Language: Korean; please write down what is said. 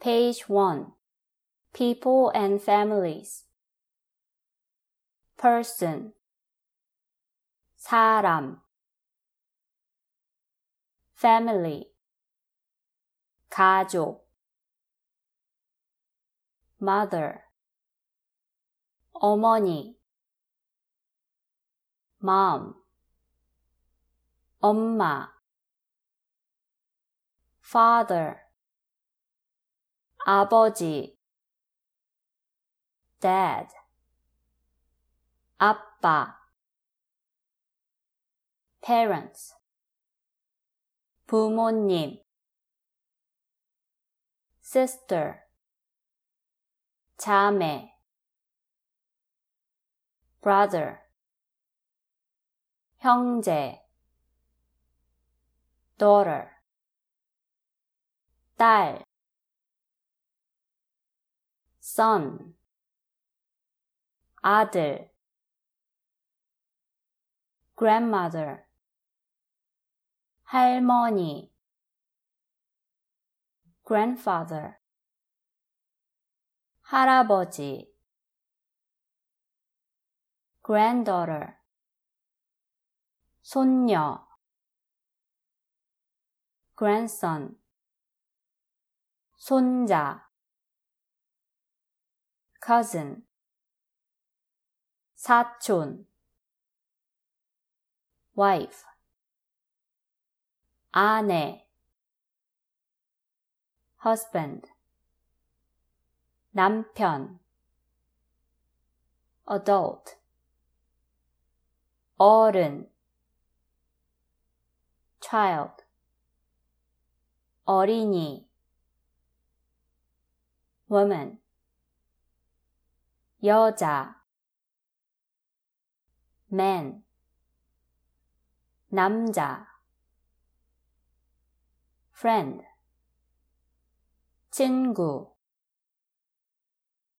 Page 1. People and families. Person. 사람. Family. 가족. Mother. 어머니. Mom. 엄마. Father. 아버지. Dad. 아빠. Parents. 부모님. Sister. 자매. Brother. 형제. Daughter. 딸. Son. 아들. Grandmother. 할머니. Grandfather. 할아버지. Granddaughter. 손녀. Grandson. 손자. Cousin. 사촌. Wife. 아내. Husband. 남편. Adult. 어른. Child. 어린이. Woman. 여자. Man. 남자. Friend. 친구.